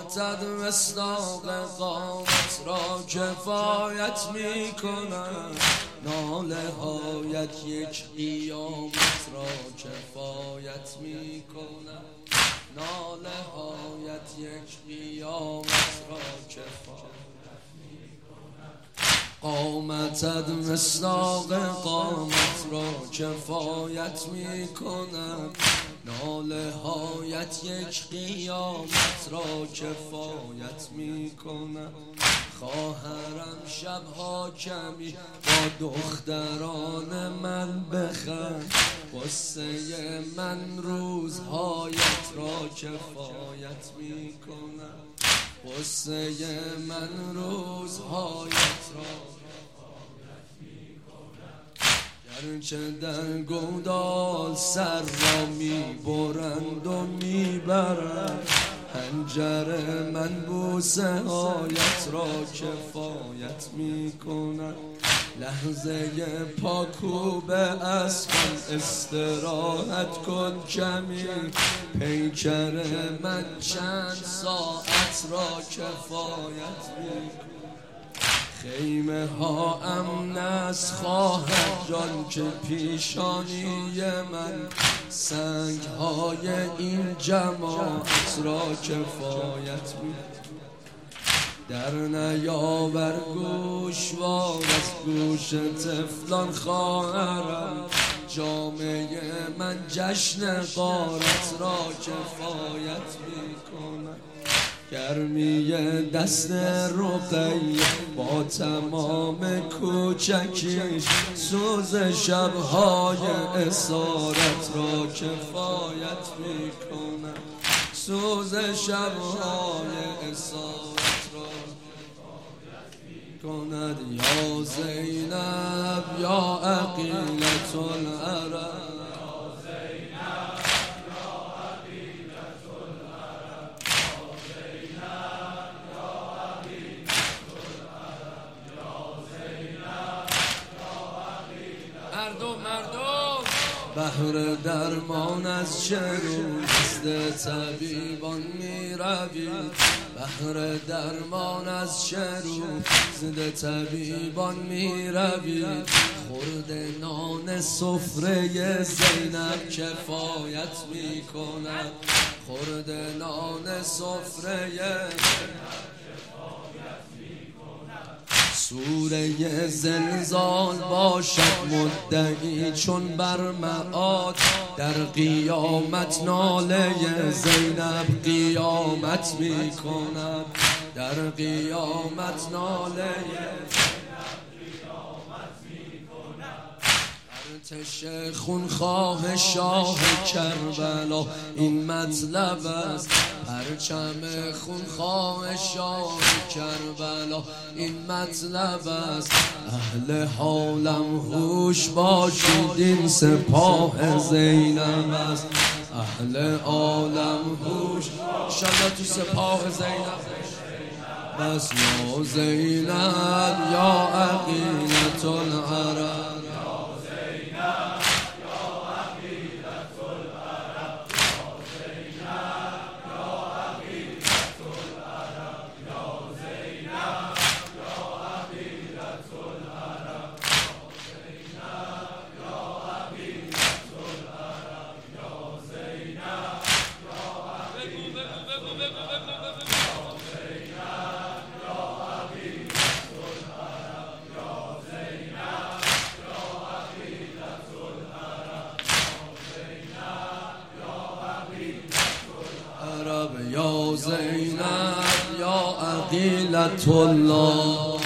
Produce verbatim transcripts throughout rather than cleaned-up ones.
قامتت مصداق قامت را کفایت می کند، ناله هایت یک قیامت را کفایت می کند، ناله هایت یک قیامت را کفایت می کند. قامتت مصداق قامت را کفایت می کند، ناله هایت یک قیامت را کفایت می کند. خواهرم شبها کمی با دختران من بخند، قصه من روزهایت را کفایت می کند، قصه من روزهایت را گرچه در گودال سر را می برند و می برند، حنجر من بوسه هایت را کفایت می کند. لحظه پاکوب اسبم استراحت کن کمی، پیکر من چند ساعت را کفایت می کند. خیمه ها امن است خواهد جان که پیشانی من، سنگ های این جماعت را کفایت می کند. در نیاور گوشوار از گوش طفلان خواهرم، جامعه من جشن غارت را کفایت می کند. گرمی دست رقیه با تمام کوچکیش، سوز شبهای اسارت را کفایت می کند، سوز شبهای اسارت را کفایت می کند. یا زینب یا عقیلة العرب، بهر درمان از چه روی دست طبیبان می روید، بهر درمان از چه روی دست طبیبان می روید. خورد نان سفره زینب کفایت می کند، خورد نان سفره سوره زلزال باشد مدعی چون بر معاد، در قیامت ناله زینب قیامت می کند، در قیامت ناله ارتش خونخواه شاه کربلا این مطلب است، پرچم خونخواه شاه کربلا این مطلب است. اهل حالم هوش باشید این سپاه زینب است، اهل عالم هوش انشالله تو سپاه زینب بس. یا زینب یا عقیلة العرب، یا زینب یا عقیلة الله،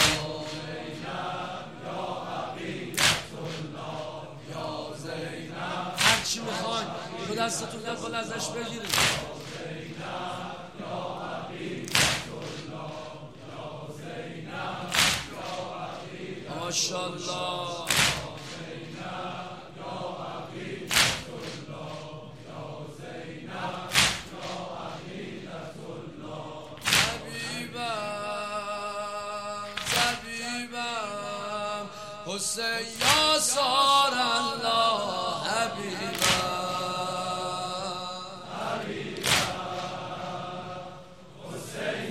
هر چی میخواین تو دستتون نکنه ازش بگیرید. ماشاءالله حسین یا سار الله حبیبا، حبیبا حسین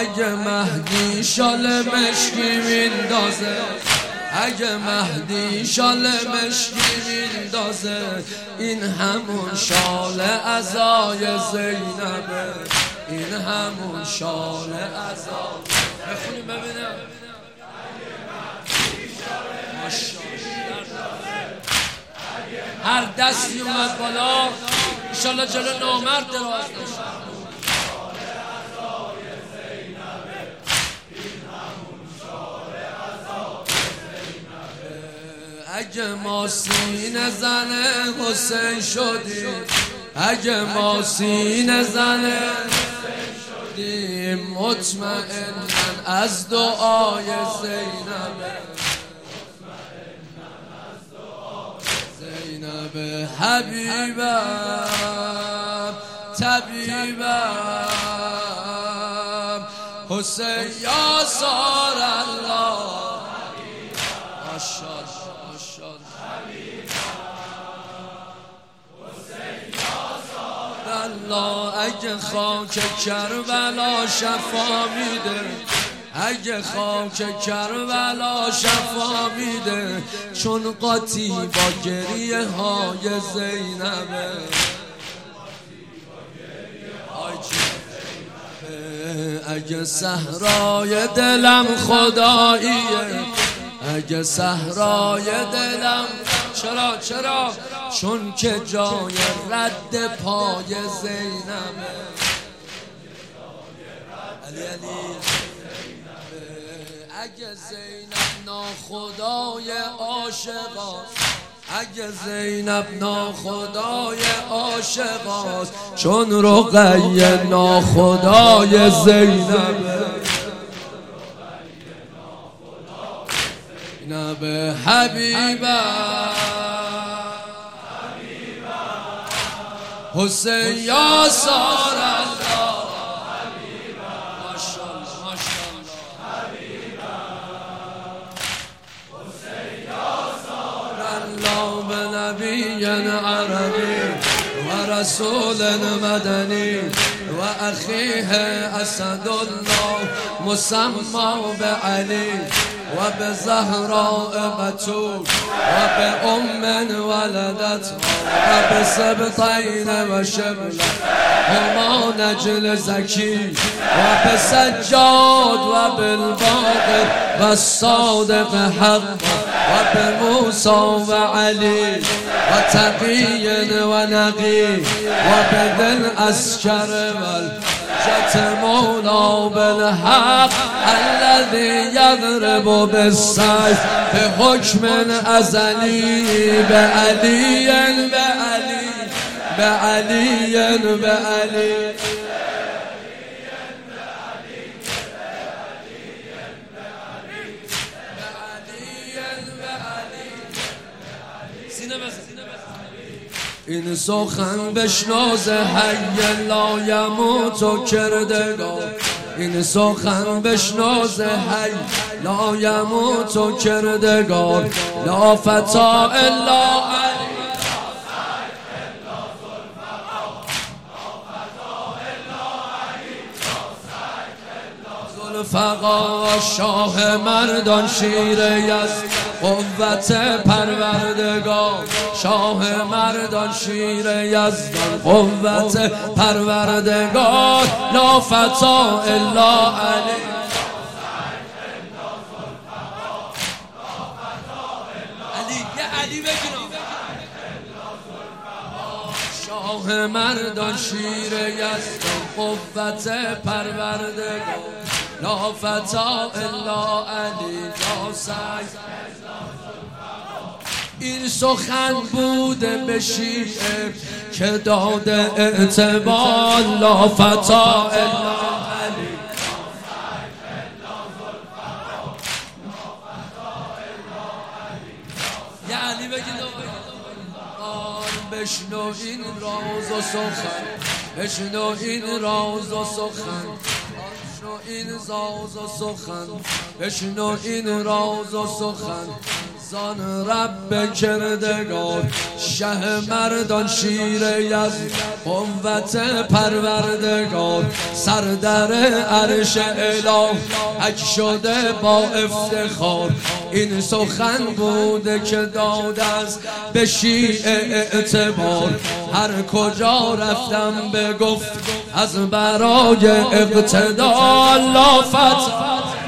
اگه مهدی شال مشکی میندازه، اگه مهدی شال مشکی میندازه، این همون شال عزای زینبه، این همون شال عزای. بخونیم ببینم. هر دستی اومد بالا انشالله جلو نامرد دراز نشه. اگه ما سینه زن حسین شدیم، اگه ما سینه زن حسین شدیم، مطمئنن از دعای زینبه، زینب حبیبم طبیبم، حسین یا سار الله. ماشاءالله الله. اگه خاک کربلا شفا میده، اگه خاک کربلا شفا میده، چون قاطی با گریه های زینبه. اگه صحرای دلم خداییه، اگه صحرای دلم چرا چرا چون که جای رد پای زینبه. علی علی. اگه زینب ناخدای عاشقاست، اگه زینب ناخدای عاشقاست، چون رقیه ناخدای زینبه. زینب حبیبم حسین یا سار الله. ماشاءالله ماشاءالله. حسین یا سار الله به نبی عربی و رسول مدنی و اخیه اسدالله مسمى به علی و به زهراء بتول و به ام ولدت و به سبطین و شبل هما نجل زکی و به سجاد و بالباقر و صادق حق و به موسی و علی و تقی و نقی و به دل اسکر والجت مولا بالحق الذي يضرب بالسيف بحكم ازلی به علی به علی به علی به علی. این سخن بشناز حی لا یموت و کردگار، این سخن بشناز حی لا یموت و کردگار، لا فتا الا علی فقا شاه مردان شیر یزد قوت پروردگار، شاه مردان شیر یزدان قوت پروردگار، لا فتا الا علی. علی یه علی بگیرم. شاه مردان شیر یزدان قوت پروردگار، لا فتا الا علی لا سعی. این سخن بوده به شیعه که داده اعتبار، لا فتا الا علی. یه علی بگید بشنو این راز و سخن، بشنو این راز و سخن، بشنو این راز و سخن، بشنو این راز و سخن. زان رب کردگار شه مردان شیر یزد قوت پروردگار سردر عرش اله حک شده با افتخار این سخن بوده که داده است به شیعه اعتبار هر کجا رفتم بگفت از برای اقتدا. الله فتح